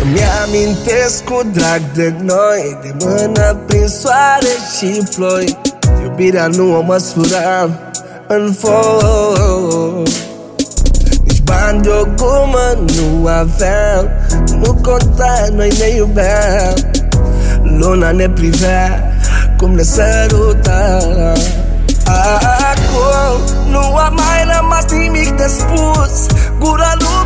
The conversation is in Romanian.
Îmi amintesc cu drag de noi, de mână prin soare și ploi. Iubirea nu o măsuram în foc. Nici bani de o gumă nu aveam, nu conta, noi ne iubeam. Luna ne privea cum ne săruta. Acum nu a mai rămas nimic de spus, gura lui